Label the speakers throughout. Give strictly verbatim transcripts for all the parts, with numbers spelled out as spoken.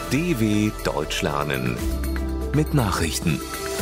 Speaker 1: D W Deutsch lernen mit Nachrichten.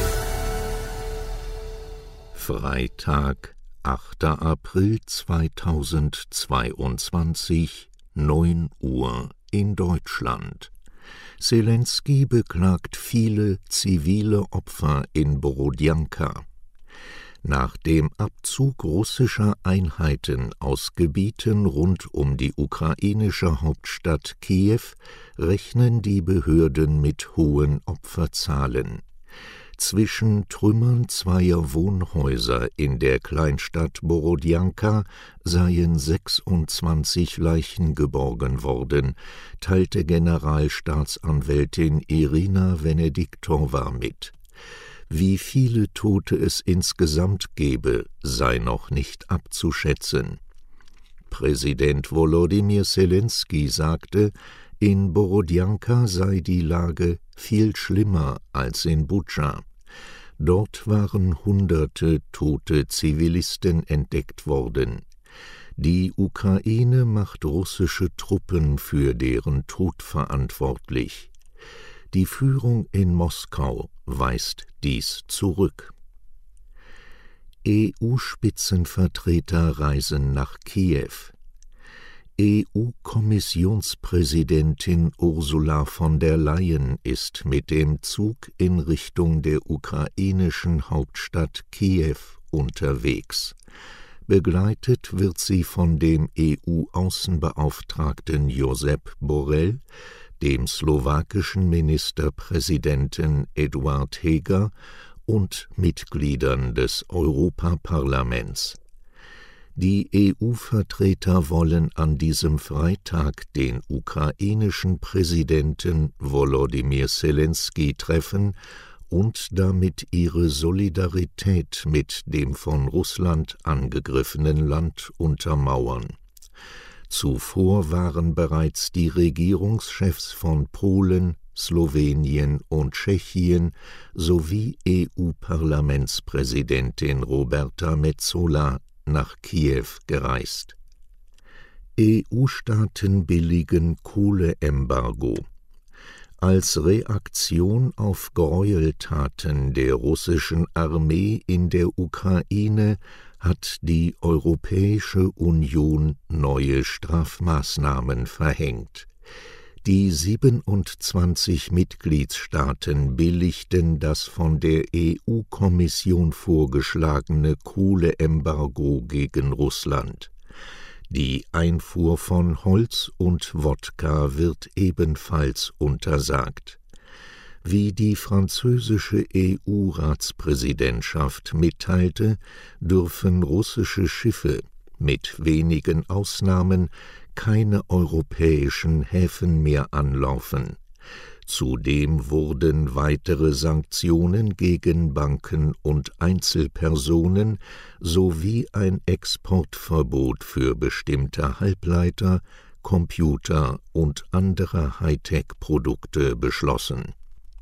Speaker 2: Freitag, achter April zweitausendzweiundzwanzig, neun Uhr in Deutschland. Selenskyj beklagt viele zivile Opfer in Borodjanka. Nach dem Abzug russischer Einheiten aus Gebieten rund um die ukrainische Hauptstadt Kiew rechnen die Behörden mit hohen Opferzahlen. Zwischen Trümmern zweier Wohnhäuser in der Kleinstadt Borodjanka seien sechsundzwanzig Leichen geborgen worden, teilte Generalstaatsanwältin Irina Venediktova mit. Wie viele Tote es insgesamt gebe, sei noch nicht abzuschätzen. Präsident Volodymyr Selenskyj sagte, in Borodjanka sei die Lage viel schlimmer als in Butscha. Dort waren hunderte tote Zivilisten entdeckt worden. Die Ukraine macht russische Truppen für deren Tod verantwortlich. Die Führung in Moskau weist dies zurück. E U-Spitzenvertreter reisen nach Kiew. E U-Kommissionspräsidentin Ursula von der Leyen ist mit dem Zug in Richtung der ukrainischen Hauptstadt Kiew unterwegs. Begleitet wird sie von dem E U-Außenbeauftragten Josep Borrell, dem slowakischen Ministerpräsidenten Eduard Heger und Mitgliedern des Europaparlaments. Die E U-Vertreter wollen an diesem Freitag den ukrainischen Präsidenten Volodymyr Selenskyj treffen und damit ihre Solidarität mit dem von Russland angegriffenen Land untermauern. Zuvor waren bereits die Regierungschefs von Polen, Slowenien und Tschechien sowie E U-Parlamentspräsidentin Roberta Metsola nach Kiew gereist. E U-Staaten billigen Kohleembargo. Als Reaktion auf Gräueltaten der russischen Armee in der Ukraine hat die Europäische Union neue Strafmaßnahmen verhängt. Die siebenundzwanzig Mitgliedstaaten billigten das von der E U-Kommission vorgeschlagene Kohleembargo gegen Russland. Die Einfuhr von Holz und Wodka wird ebenfalls untersagt. Wie die französische E U-Ratspräsidentschaft mitteilte, dürfen russische Schiffe, mit wenigen Ausnahmen, keine europäischen Häfen mehr anlaufen. Zudem wurden weitere Sanktionen gegen Banken und Einzelpersonen sowie ein Exportverbot für bestimmte Halbleiter, Computer und andere Hightech-Produkte beschlossen.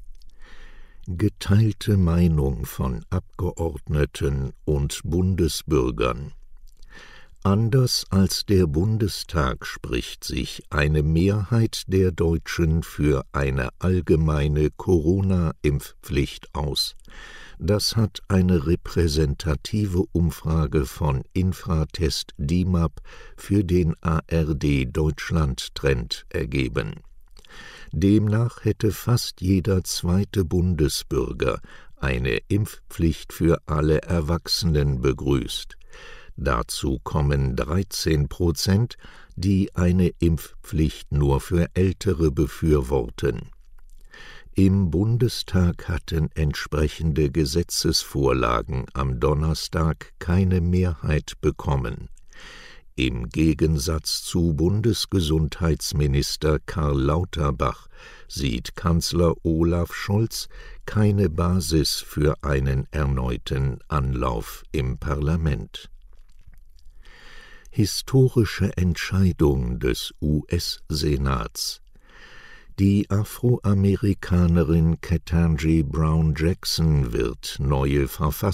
Speaker 2: Geteilte Meinung von Abgeordneten und Bundesbürgern. Anders als der Bundestag spricht sich eine Mehrheit der Deutschen für eine allgemeine Corona-Impfpflicht aus. Das hat eine repräsentative Umfrage von Infratest D I M A P für den A R D-Deutschland-Trend ergeben. Demnach hätte fast jeder zweite Bundesbürger eine Impfpflicht für alle Erwachsenen begrüßt. Dazu kommen dreizehn Prozent, die eine Impfpflicht nur für Ältere befürworten. Im Bundestag hatten entsprechende Gesetzesvorlagen am Donnerstag keine Mehrheit bekommen. Im Gegensatz zu Bundesgesundheitsminister Karl Lauterbach sieht Kanzler Olaf Scholz keine Basis für einen erneuten Anlauf im Parlament. Historische Entscheidung des U S-Senats. Die Afroamerikanerin Ketanji Brown Jackson wird neue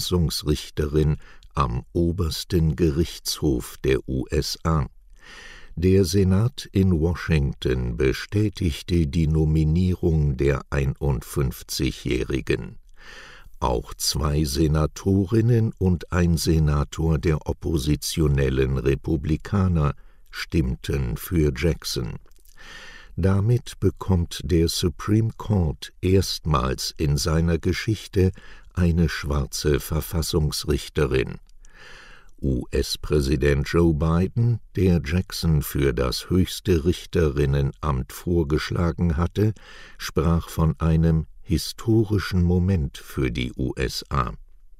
Speaker 2: Verfassungsrichterin am obersten Gerichtshof der U S A. Der Senat in Washington bestätigte die Nominierung der einundfünfzigjährigen. Auch zwei Senatorinnen und ein Senator der oppositionellen Republikaner stimmten für Jackson. Damit bekommt der Supreme Court erstmals in seiner Geschichte eine schwarze Verfassungsrichterin. U S-Präsident Joe Biden, der Jackson für das höchste Richterinnenamt vorgeschlagen hatte, sprach von einem historischen Moment für die U S A.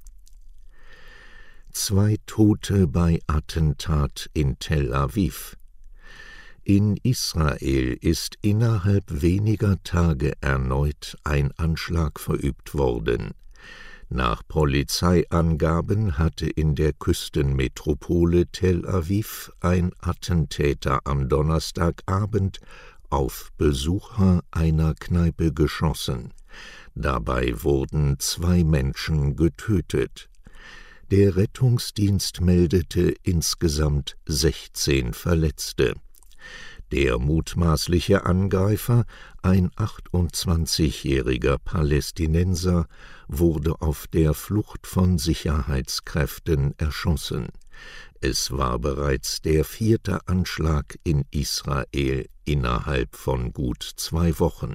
Speaker 2: Zwei Tote bei Attentat in Tel Aviv. In Israel ist innerhalb weniger Tage erneut ein Anschlag verübt worden. Nach Polizeiangaben hatte in der Küstenmetropole Tel Aviv ein Attentäter am Donnerstagabend auf Besucher einer Kneipe geschossen. Dabei wurden zwei Menschen getötet. Der Rettungsdienst meldete insgesamt sechzehn Verletzte. Der mutmaßliche Angreifer, ein achtundzwanzigjähriger Palästinenser, wurde auf der Flucht von Sicherheitskräften erschossen. Es war bereits der vierte Anschlag in Israel innerhalb von gut zwei Wochen.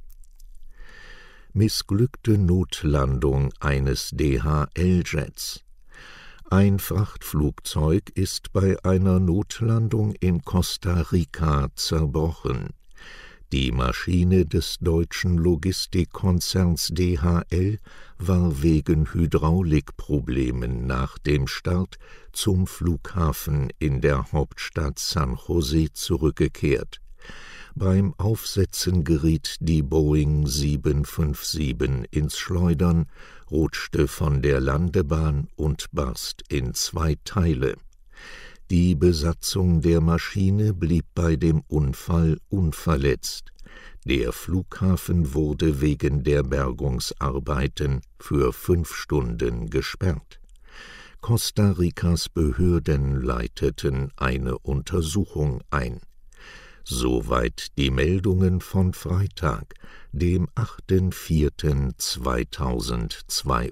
Speaker 2: Missglückte Notlandung eines D H L-Jets. Ein Frachtflugzeug ist bei einer Notlandung in Costa Rica zerbrochen. Die Maschine des deutschen Logistikkonzerns D H L war wegen Hydraulikproblemen nach dem Start zum Flughafen in der Hauptstadt San Jose zurückgekehrt. Beim Aufsetzen geriet die Boeing sieben fünf sieben ins Schleudern, rutschte von der Landebahn und barst in zwei Teile. Die Besatzung der Maschine blieb bei dem Unfall unverletzt. Der Flughafen wurde wegen der Bergungsarbeiten für fünf Stunden gesperrt. Costa Ricas Behörden leiteten eine Untersuchung ein. Soweit die Meldungen von Freitag, dem achter vierter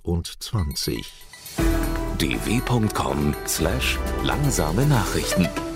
Speaker 2: zweitausendzweiundzwanzig.
Speaker 1: d w punkt com slash langsame Nachrichten